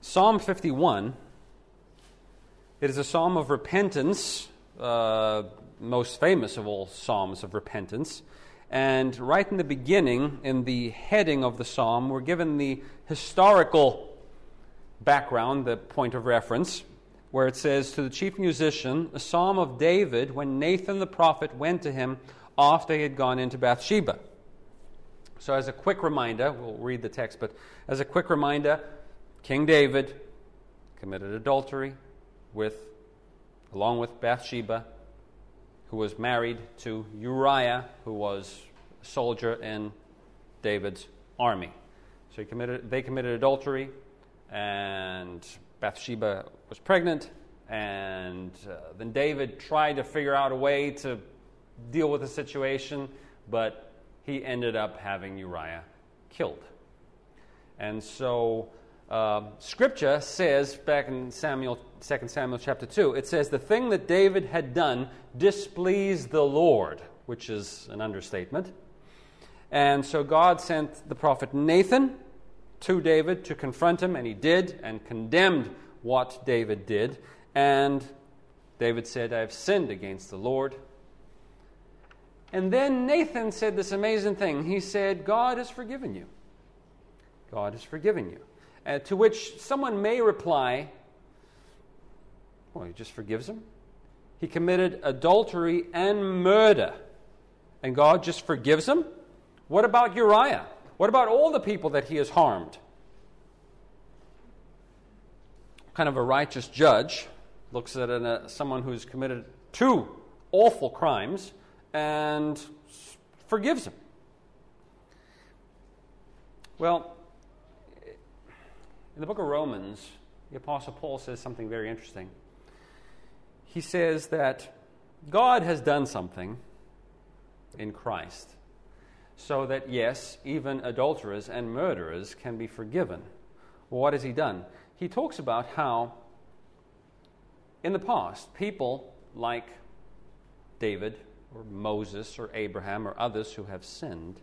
Psalm 51, it is a psalm of repentance, most famous of all psalms of repentance. And right in the beginning, in the heading of the psalm, we're given the historical background, the point of reference, where it says, to the chief musician, a psalm of David when Nathan the prophet went to him after he had gone into Bathsheba. So as a quick reminder, we'll read the text, but as a quick reminder, King David committed adultery along with Bathsheba, who was married to Uriah, who was a soldier in David's army. So they committed adultery, and Bathsheba was pregnant, and then David tried to figure out a way to deal with the situation, but he ended up having Uriah killed. And so Scripture says, back in 2 Samuel chapter 2, it says, the thing that David had done displeased the Lord, which is an understatement. And so God sent the prophet Nathan to David to confront him, and he did, and condemned what David did. And David said, I have sinned against the Lord. And then Nathan said this amazing thing. He said, God has forgiven you. God has forgiven you. To which someone may reply, well, he just forgives him. He committed adultery and murder, and God just forgives him? What about Uriah? What about all the people that he has harmed? Kind of a righteous judge looks at someone who's committed 2 awful crimes and forgives him. Well, in the book of Romans, the Apostle Paul says something very interesting. He says that God has done something in Christ so that, yes, even adulterers and murderers can be forgiven. Well, what has he done? He talks about how, in the past, people like David or Moses or Abraham or others who have sinned,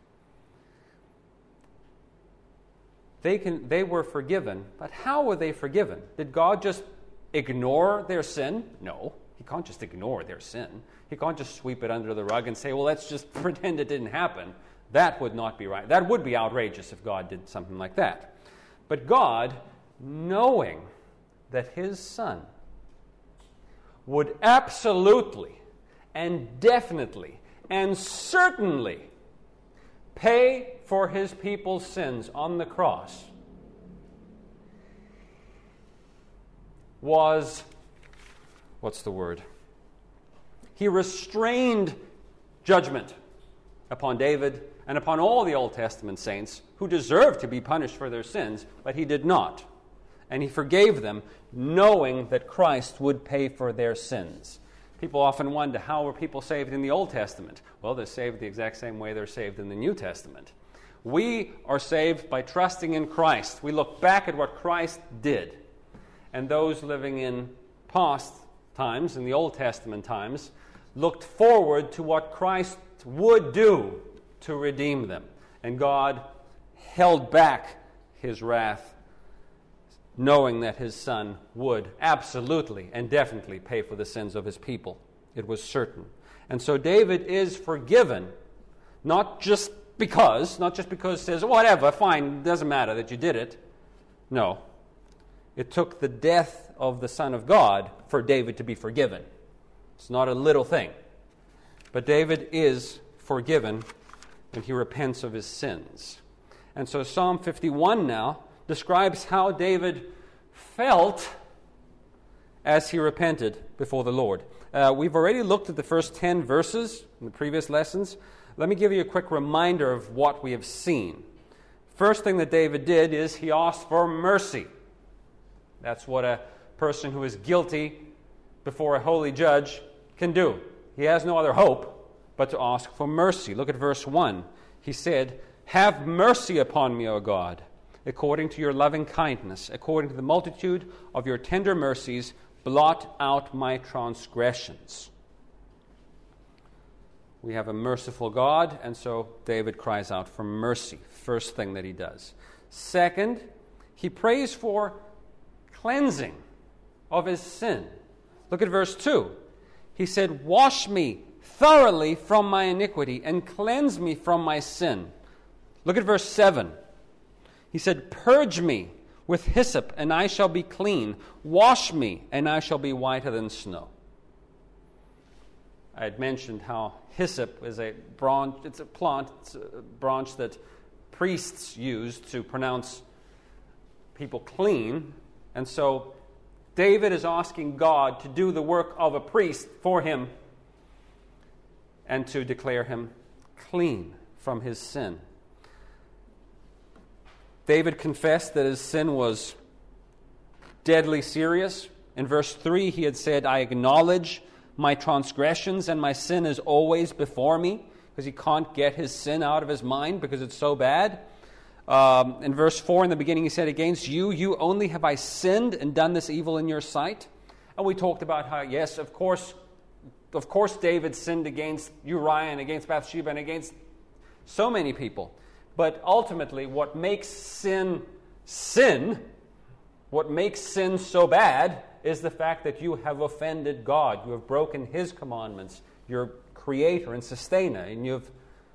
they were forgiven. But how were they forgiven? Did God just ignore their sin? No, he can't just ignore their sin. He can't just sweep it under the rug and say, well, let's just pretend it didn't happen. That would not be right. That would be outrageous if God did something like that. But God, knowing that his Son would absolutely and definitely and certainly pay for his people's sins on the cross, he restrained judgment upon David and upon all the Old Testament saints who deserved to be punished for their sins, but he did not. And he forgave them, knowing that Christ would pay for their sins. People often wonder, how were people saved in the Old Testament? Well, they're saved the exact same way they're saved in the New Testament. We are saved by trusting in Christ. We look back at what Christ did. And those living in past times, in the Old Testament times, looked forward to what Christ would do to redeem them. And God held back his wrath, knowing that his Son would absolutely and definitely pay for the sins of his people. It was certain. And so David is forgiven, not just because it says, whatever, fine, doesn't matter that you did it. No. It took the death of the Son of God for David to be forgiven. It's not a little thing. But David is forgiven when he repents of his sins. And so Psalm 51 now describes how David felt as he repented before the Lord. We've already looked at the first 10 verses in the previous lessons. Let me give you a quick reminder of what we have seen. First thing that David did is he asked for mercy. That's what a person who is guilty before a holy judge can do. He has no other hope but to ask for mercy. Look at verse 1. He said, have mercy upon me, O God, according to your loving kindness, according to the multitude of your tender mercies, blot out my transgressions. We have a merciful God, and so David cries out for mercy. First thing that he does. Second, he prays for cleansing of his sin. Look at verse 2. He said, "Wash me thoroughly from my iniquity and cleanse me from my sin." Look at verse 7. He said, "Purge me with hyssop, and I shall be clean. Wash me, and I shall be whiter than snow." I had mentioned how hyssop is a branch. It's a plant. It's a branch that priests use to pronounce people clean. And so David is asking God to do the work of a priest for him and to declare him clean from his sin. David confessed that his sin was deadly serious. In verse 3, he had said, "I acknowledge my transgressions, and my sin is always before me," because he can't get his sin out of his mind because it's so bad. In verse 4, in the beginning, he said, "Against you only have I sinned and done this evil in your sight." And we talked about how, yes, of course, David sinned against Uriah and against Bathsheba and against so many people. But ultimately, what makes sin, what makes sin so bad, is the fact that you have offended God. You have broken His commandments, your Creator and Sustainer, and you've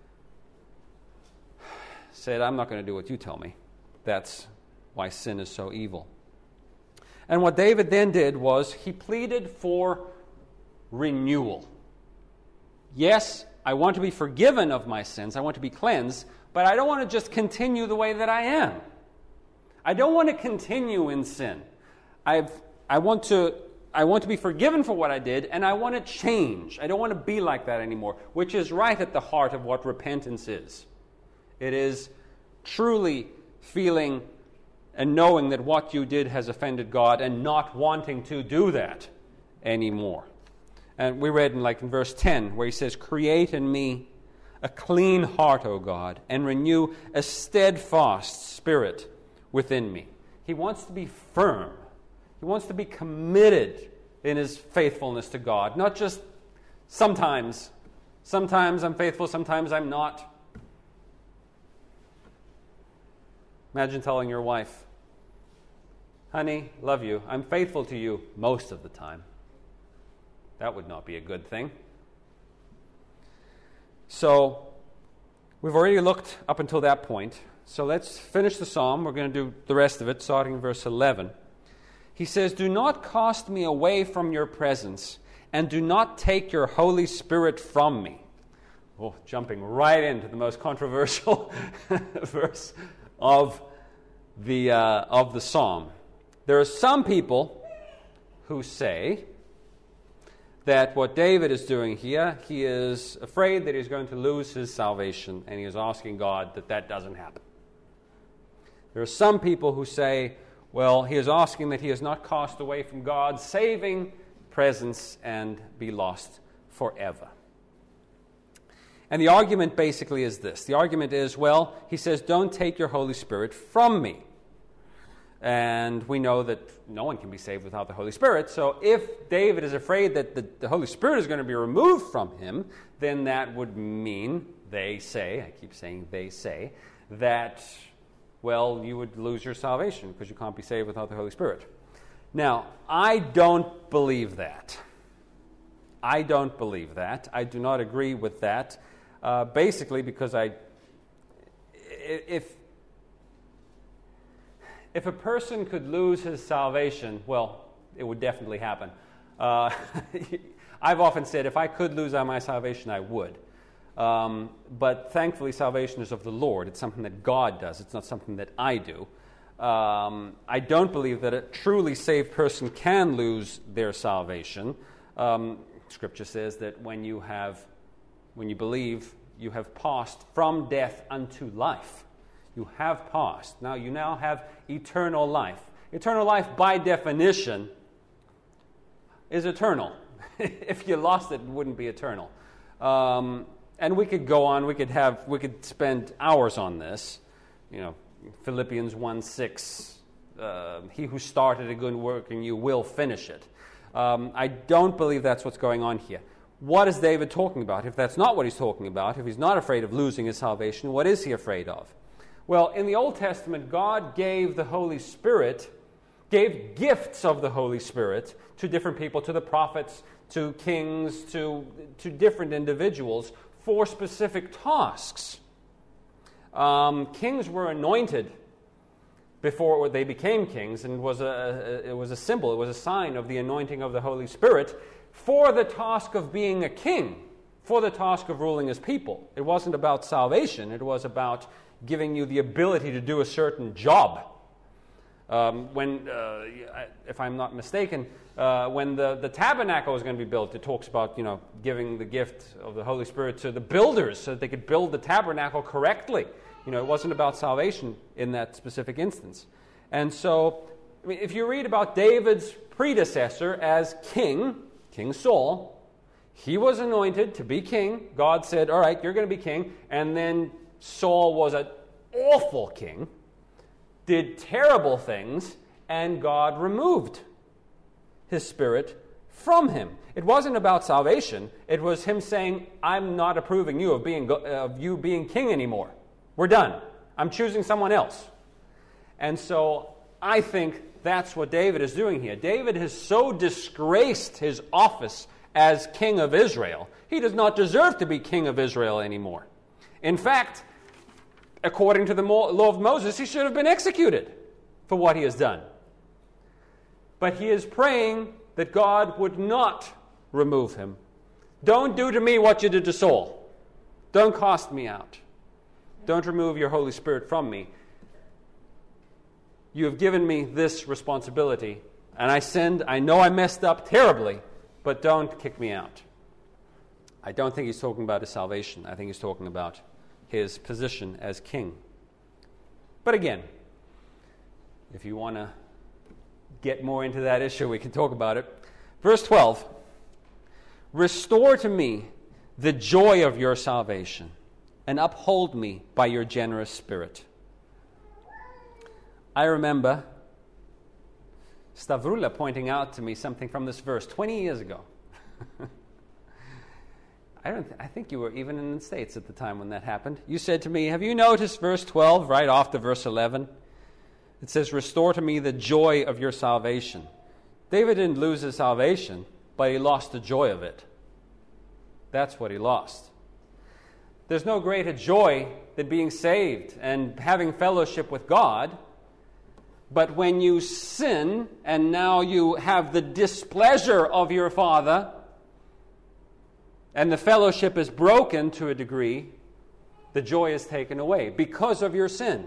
said, "I'm not going to do what you tell me." That's why sin is so evil. And what David then did was he pleaded for renewal. Yes, I want to be forgiven of my sins. I want to be cleansed, but I don't want to just continue the way that I am. I don't want to continue in sin. I want to be forgiven for what I did, and I want to change. I don't want to be like that anymore, which is right at the heart of what repentance is. It is truly feeling and knowing that what you did has offended God and not wanting to do that anymore. And we read in verse 10 where he says, "Create in me a clean heart, O God, and renew a steadfast spirit within me." He wants to be firm. He wants to be committed in his faithfulness to God, not just sometimes. Sometimes I'm faithful, sometimes I'm not. Imagine telling your wife, "Honey, love you. I'm faithful to you most of the time." That would not be a good thing. So, we've already looked up until that point. So let's finish the psalm. We're going to do the rest of it, starting in verse 11. He says, "Do not cast me away from your presence, and do not take your Holy Spirit from me." Oh, jumping right into the most controversial verse of the psalm. There are some people who say that what David is doing here, he is afraid that he's going to lose his salvation, and he is asking God that doesn't happen. There are some people who say, well, he is asking that he is not cast away from God's saving presence and be lost forever. And the argument basically is this. The argument is, well, he says, don't take your Holy Spirit from me. And we know that no one can be saved without the Holy Spirit. So if David is afraid that the Holy Spirit is going to be removed from him, then that would mean, they say, I keep saying they say, that, well, you would lose your salvation because you can't be saved without the Holy Spirit. Now, I don't believe that. I don't believe that. I do not agree with that. Basically because if a person could lose his salvation, well, it would definitely happen. I've often said if I could lose my salvation, I would. But thankfully, salvation is of the Lord. It's something that God does. It's not something that I do. I don't believe that a truly saved person can lose their salvation. Scripture says that when you believe, you have passed from death unto life. You have passed. Now you now have eternal life. Eternal life, by definition, is eternal. If you lost it, it wouldn't be eternal. And we could go on. We could spend hours on this. You know, Philippians 1:6. He who started a good work in you will finish it. I don't believe that's what's going on here. What is David talking about? If that's not what he's talking about, if he's not afraid of losing his salvation, what is he afraid of? Well, in the Old Testament, God gave the Holy Spirit gave gifts of the Holy Spirit to different people, to the prophets, to kings, to different individuals for specific tasks. Kings were anointed before they became kings, and it was a symbol, it was a sign of the anointing of the Holy Spirit for the task of being a king, for the task of ruling his people. It wasn't about salvation, it was about giving you the ability to do a certain job. If I'm not mistaken, when the tabernacle was going to be built, it talks about, giving the gift of the Holy Spirit to the builders so that they could build the tabernacle correctly. It wasn't about salvation in that specific instance. And so, if you read about David's predecessor as king, King Saul, he was anointed to be king. God said, all right, you're going to be king. And then Saul was an awful king, did terrible things, and God removed his spirit from him. It wasn't about salvation. It was him saying, I'm not approving you of you being king anymore. We're done. I'm choosing someone else. And so I think that's what David is doing here. David has so disgraced his office as king of Israel. He does not deserve to be king of Israel anymore. In fact, according to the law of Moses, he should have been executed for what he has done. But he is praying that God would not remove him. Don't do to me what you did to Saul. Don't cast me out. Don't remove your Holy Spirit from me. You have given me this responsibility, and I sinned. I know I messed up terribly, but don't kick me out. I don't think he's talking about his salvation. I think he's talking about his position as king. But again, if you want to get more into that issue, we can talk about it. Verse 12, restore to me the joy of your salvation, and uphold me by your generous spirit. I remember Stavrula pointing out to me something from this verse 20 years ago. I think you were even in the States at the time when that happened. You said to me, have you noticed verse 12 right after verse 11? It says, restore to me the joy of your salvation. David didn't lose his salvation, but he lost the joy of it. That's what he lost. There's no greater joy than being saved and having fellowship with God. But when you sin and now you have the displeasure of your Father and the fellowship is broken to a degree, the joy is taken away because of your sin.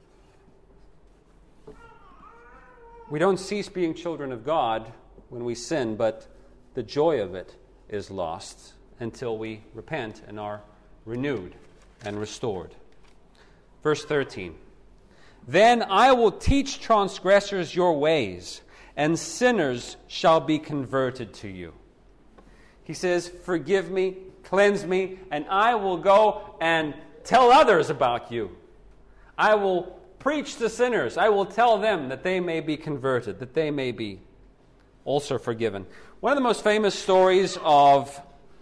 We don't cease being children of God when we sin, but the joy of it is lost until we repent and are renewed and restored. Verse 13. Then I will teach transgressors your ways, and sinners shall be converted to you. He says, forgive me, cleanse me, and I will go and tell others about you. I will preach to sinners. I will tell them that they may be converted, that they may be also forgiven. One of the most famous stories of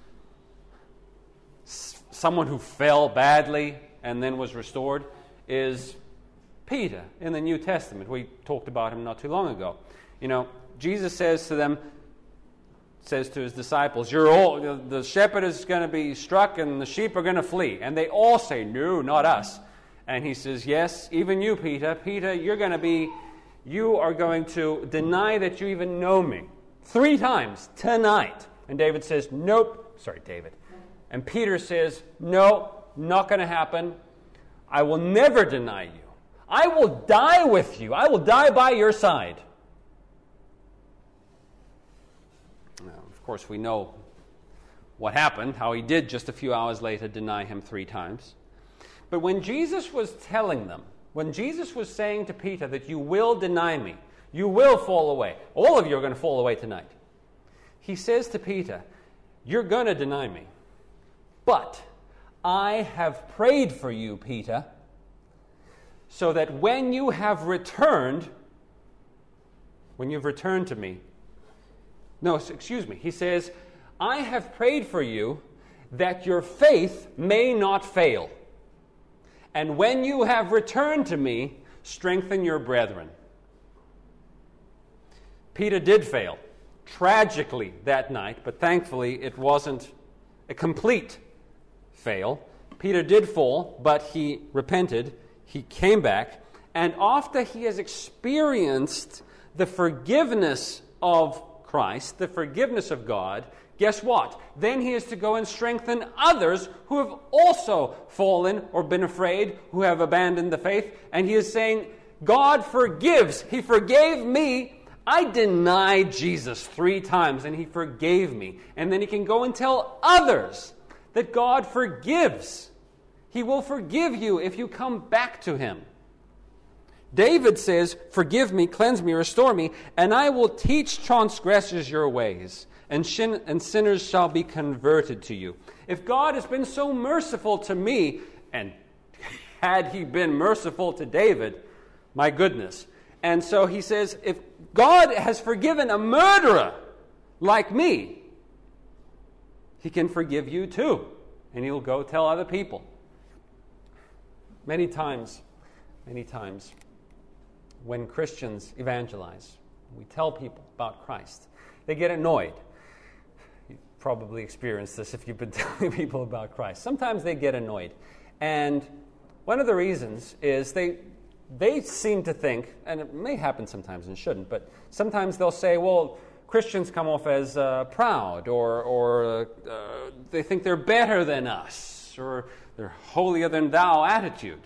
someone who fell badly and then was restored is Peter in the New Testament. We talked about him not too long ago. Jesus says to his disciples, the shepherd is going to be struck and the sheep are going to flee. And they all say, no, not us. And he says, yes, even you, Peter. Peter, you are going to deny that you even know me 3 times tonight. And David says, nope. Sorry, David. And Peter says, no, not going to happen. I will never deny you. I will die with you. I will die by your side. Now, of course, we know what happened, how he did just a few hours later deny him 3 times. But when Jesus was telling them, when Jesus was saying to Peter that you will deny me, you will fall away, all of you are going to fall away tonight, he says to Peter, you're going to deny me. But I have prayed for you, Peter, so that when you've returned to me, he says, I have prayed for you that your faith may not fail. And when you have returned to me, strengthen your brethren. Peter did fail, tragically, that night, but thankfully it wasn't a complete fail. Peter did fall, but he repented, he came back, and after he has experienced the forgiveness of Christ, the forgiveness of God, guess what? Then he is to go and strengthen others who have also fallen or been afraid, who have abandoned the faith, and he is saying, God forgives. He forgave me. I denied Jesus 3 times, and he forgave me. And then he can go and tell others that God forgives. He will forgive you if you come back to him. David says, forgive me, cleanse me, restore me, and I will teach transgressors your ways, and sinners shall be converted to you. If God has been so merciful to me, and had he been merciful to David, my goodness. And so he says, if God has forgiven a murderer like me, he can forgive you too. And he'll go tell other people. Many times, when Christians evangelize, we tell people about Christ, they get annoyed. You've probably experienced this if you've been telling people about Christ. Sometimes they get annoyed. And one of the reasons is they seem to think, and it may happen sometimes and shouldn't, but sometimes they'll say, well, Christians come off as proud, or they think they're better than us, or they're holier than thou attitude.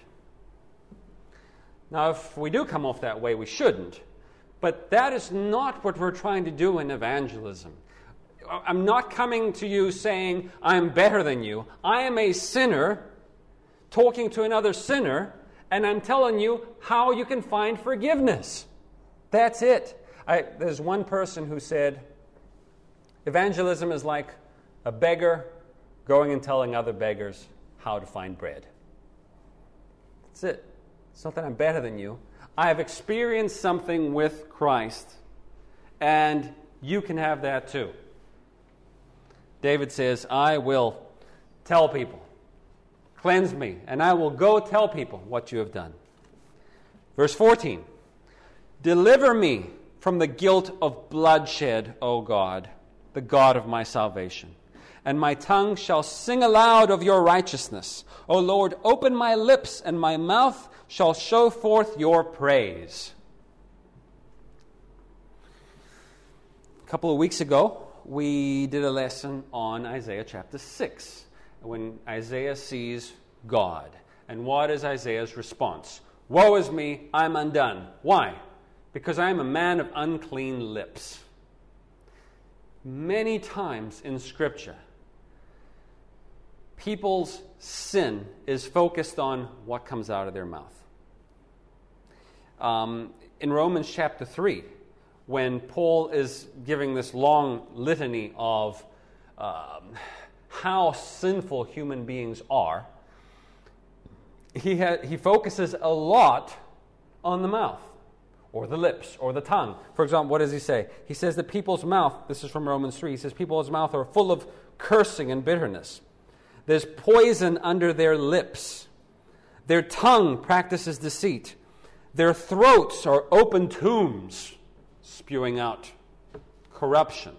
Now, if we do come off that way, we shouldn't. But that is not what we're trying to do in evangelism. I'm not coming to you saying, I'm better than you. I am a sinner talking to another sinner, and I'm telling you how you can find forgiveness. That's it. There's one person who said, evangelism is like a beggar going and telling other beggars how to find bread. That's it. It's not that I'm better than you. I have experienced something with Christ, and you can have that too. David says, I will tell people, cleanse me, and I will go tell people what you have done. Verse 14, deliver me from the guilt of bloodshed, O God, the God of my salvation. And my tongue shall sing aloud of your righteousness. O Lord, open my lips, and my mouth shall show forth your praise. A couple of weeks ago, we did a lesson on Isaiah chapter 6, when Isaiah sees God. And what is Isaiah's response? Woe is me, I'm undone. Why? Because I am a man of unclean lips. Many times in Scripture, people's sin is focused on what comes out of their mouth. In Romans chapter 3, when Paul is giving this long litany of how sinful human beings are, he focuses a lot on the mouth, or the lips, or the tongue. For example, what does he say? He says that people's mouth, this is from Romans 3, he says people's mouth are full of cursing and bitterness. There's poison under their lips. Their tongue practices deceit. Their throats are open tombs, spewing out corruption.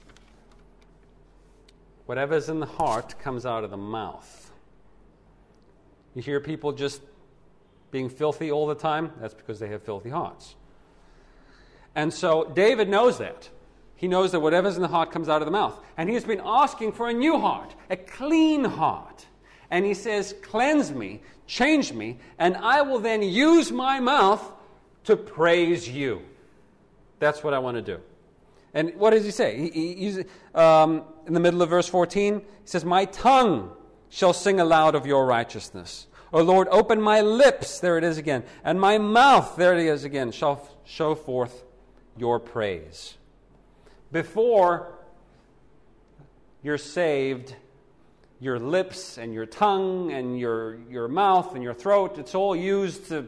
Whatever's in the heart comes out of the mouth. You hear people just being filthy all the time? That's because they have filthy hearts. And so David knows that. He knows that whatever's in the heart comes out of the mouth. And he has been asking for a new heart, a clean heart. And he says, cleanse me, change me, and I will then use my mouth to praise you. That's what I want to do. And what does he say? He's, in the middle of verse 14, he says, my tongue shall sing aloud of your righteousness. O Lord, open my lips, there it is again, and my mouth, there it is again, shall show forth your praise. Before you're saved, your lips and your tongue and your mouth and your throat, it's all used to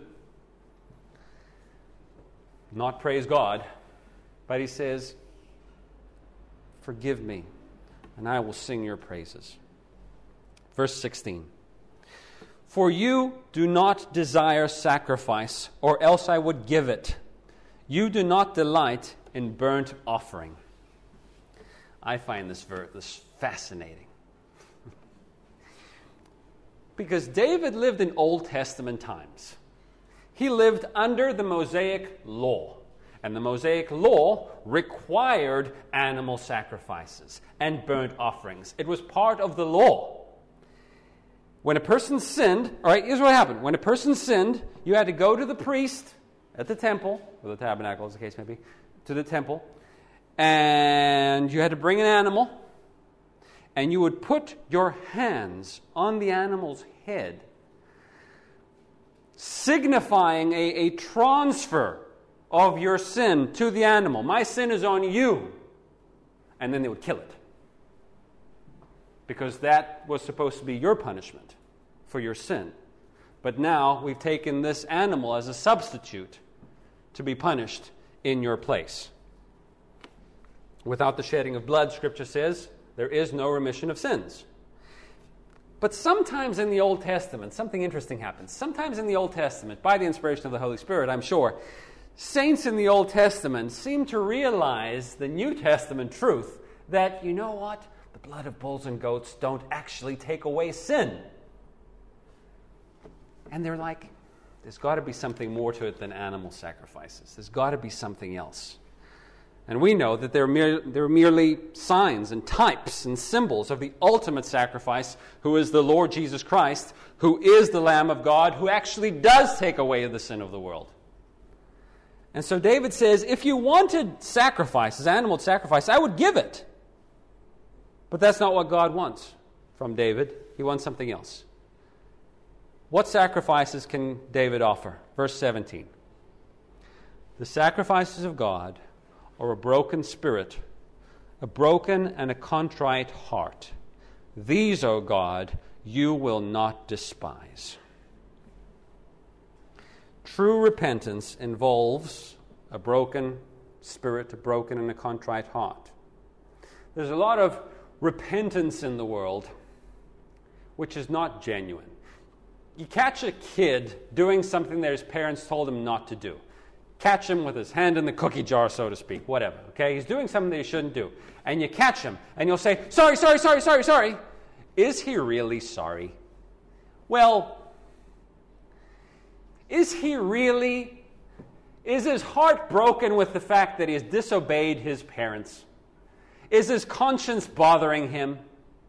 not praise God. But he says, forgive me, and I will sing your praises. Verse 16. For you do not desire sacrifice, or else I would give it. You do not delight in burnt offering. I find this fascinating. Because David lived in Old Testament times. He lived under the Mosaic law. And the Mosaic law required animal sacrifices and burnt offerings. It was part of the law. When a person sinned, all right, here's what happened. When a person sinned, you had to go to the priest at the temple, or the tabernacle as the case may be, to the temple, and you had to bring an animal, and you would put your hands on the animal's head, signifying a transfer of your sin to the animal. My sin is on you. And then they would kill it. Because that was supposed to be your punishment for your sin. But now we've taken this animal as a substitute to be punished in your place. Without the shedding of blood, Scripture says, there is no remission of sins. But sometimes in the Old Testament, something interesting happens. Sometimes in the Old Testament, by the inspiration of the Holy Spirit, I'm sure, saints in the Old Testament seem to realize the New Testament truth that, you know what? The blood of bulls and goats don't actually take away sin. And they're like, there's got to be something more to it than animal sacrifices. There's got to be something else. And we know that they're merely signs and types and symbols of the ultimate sacrifice, who is the Lord Jesus Christ, who is the Lamb of God, who actually does take away the sin of the world. And so David says, if you wanted sacrifices, animal sacrifice, I would give it. But that's not what God wants from David. He wants something else. What sacrifices can David offer? Verse 17. The sacrifices of God are a broken spirit, a broken and a contrite heart. These, O God, you will not despise. True repentance involves a broken spirit, a broken and a contrite heart. There's a lot of repentance in the world which is not genuine. You catch a kid doing something that his parents told him not to do. Catch him with his hand in the cookie jar, so to speak, whatever, okay? He's doing something that he shouldn't do. And you catch him, and you'll say, sorry. Is he really sorry? Well, is he really? Is his heart broken with the fact that he has disobeyed his parents? Is his conscience bothering him?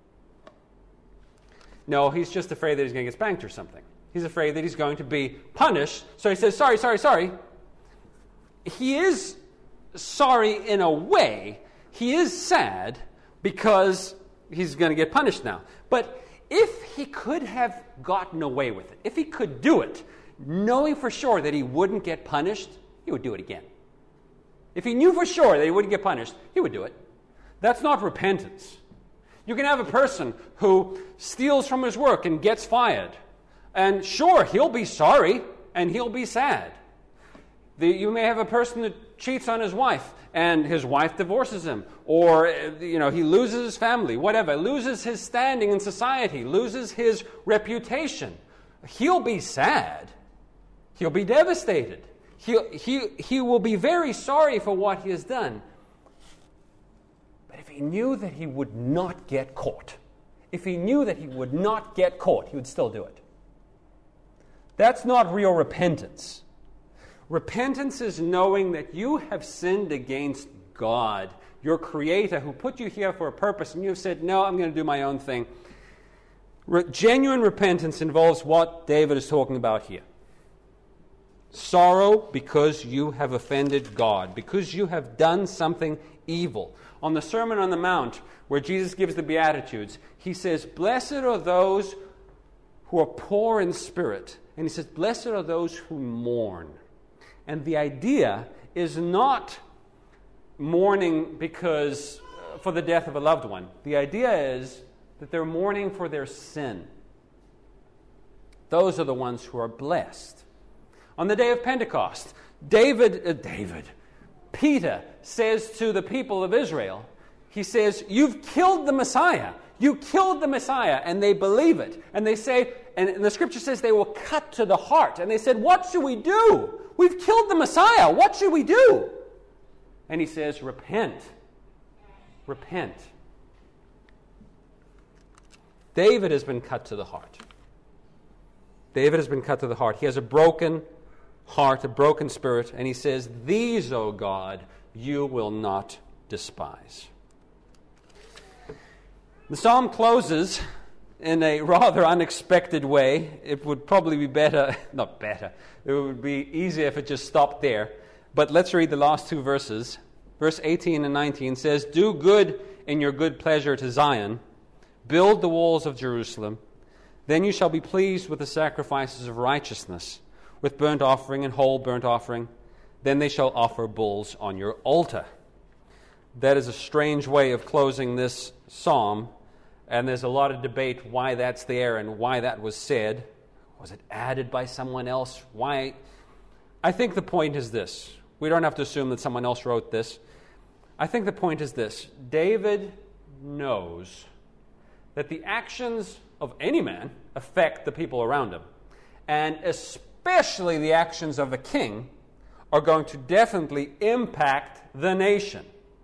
No, he's just afraid that he's going to get spanked or something. He's afraid that he's going to be punished, so he says, sorry. He is sorry in a way. He is sad because he's going to get punished now. But if he could have gotten away with it, if he could do it, knowing for sure that he wouldn't get punished, he would do it again. If he knew for sure that he wouldn't get punished, he would do it. That's not repentance. You can have a person who steals from his work and gets fired. And sure, he'll be sorry and he'll be sad. You may have a person that cheats on his wife and his wife divorces him. Or, he loses his family, whatever. Loses his standing in society. Loses his reputation. He'll be sad. He'll be devastated. He will be very sorry for what he has done. But if he knew that he would not get caught, he would still do it. That's not real repentance. Repentance is knowing that you have sinned against God, your Creator, who put you here for a purpose, and you have said, no, I'm going to do my own thing. Genuine repentance involves what David is talking about here. Sorrow because you have offended God, because you have done something evil. On the Sermon on the Mount, where Jesus gives the Beatitudes, he says, blessed are those who are poor in spirit. And he says, blessed are those who mourn. And the idea is not mourning because for the death of a loved one. The idea is that they're mourning for their sin. Those are the ones who are blessed. On the day of Pentecost, Peter says to the people of Israel, he says, you've killed the Messiah. You killed the Messiah. And they believe it. And they say, and the scripture says they were cut to the heart. And they said, what should we do? We've killed the Messiah. What should we do? and he says, repent. Repent. David has been cut to the heart. David has been cut to the heart. He has a broken heart, a broken spirit, and he says, these, O God, you will not despise. The psalm closes in a rather unexpected way. It would probably be not better, it would be easier if it just stopped there. But let's read the last two verses. Verse 18 and 19 says, do good in your good pleasure to Zion, build the walls of Jerusalem. Then you shall be pleased with the sacrifices of righteousness, with burnt offering and whole burnt offering. Then they shall offer bulls on your altar. That is a strange way of closing this psalm, and there's a lot of debate why that's there and why that was said. Was it added by someone else? Why? I think the point is this. We don't have to assume that someone else wrote this. I think the point is this. David knows that the actions of any man affect the people around him. And especially the actions of a king are going to definitely impact the nation.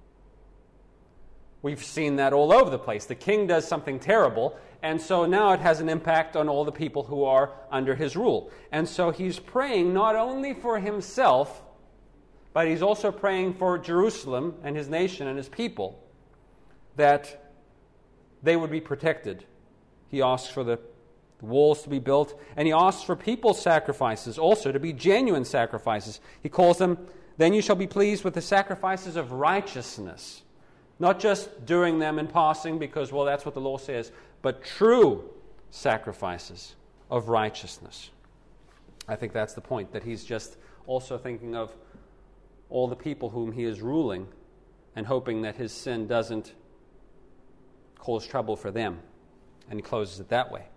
We've seen that all over the place. The king does something terrible, and so now it has an impact on all the people who are under his rule. And so he's praying not only for himself, but he's also praying for Jerusalem and his nation and his people, that they would be protected. He asks for the walls to be built, and he asks for people's sacrifices also to be genuine sacrifices. He calls them, then you shall be pleased with the sacrifices of righteousness. Not just doing them in passing because, well, that's what the law says, but true sacrifices of righteousness. I think that's the point, that he's just also thinking of all the people whom he is ruling and hoping that his sin doesn't cause trouble for them. And he closes it that way.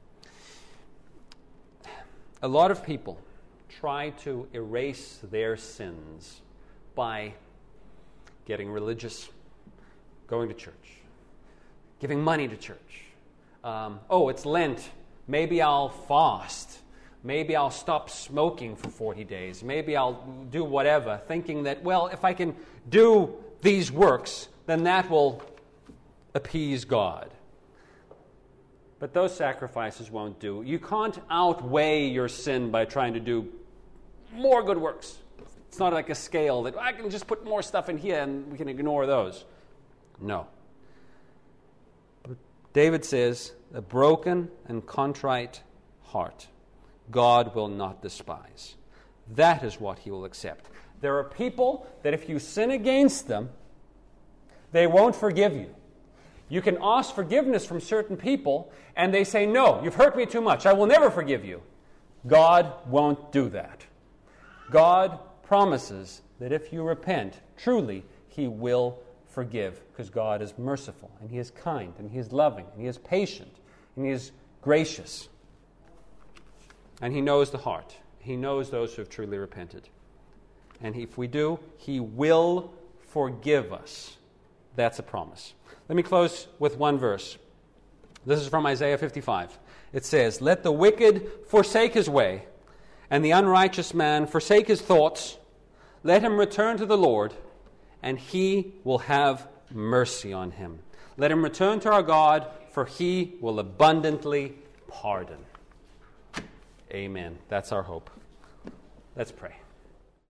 A lot of people try to erase their sins by getting religious, going to church, giving money to church. It's Lent. Maybe I'll fast. Maybe I'll stop smoking for 40 days. Maybe I'll do whatever, thinking that, well, if I can do these works, then that will appease God. But those sacrifices won't do. You can't outweigh your sin by trying to do more good works. It's not like a scale that I can just put more stuff in here and we can ignore those. No. But David says, a broken and contrite heart God will not despise. That is what he will accept. There are people that if you sin against them, they won't forgive you. You can ask forgiveness from certain people, and they say, no, you've hurt me too much. I will never forgive you. God won't do that. God promises that if you repent, truly, he will forgive, because God is merciful, and he is kind, and he is loving, and he is patient, and he is gracious. And he knows the heart. He knows those who have truly repented. And if we do, he will forgive us. That's a promise. Let me close with one verse. This is from Isaiah 55. It says, let the wicked forsake his way, and the unrighteous man forsake his thoughts. Let him return to the Lord, and he will have mercy on him. Let him return to our God, for he will abundantly pardon. Amen. That's our hope. Let's pray.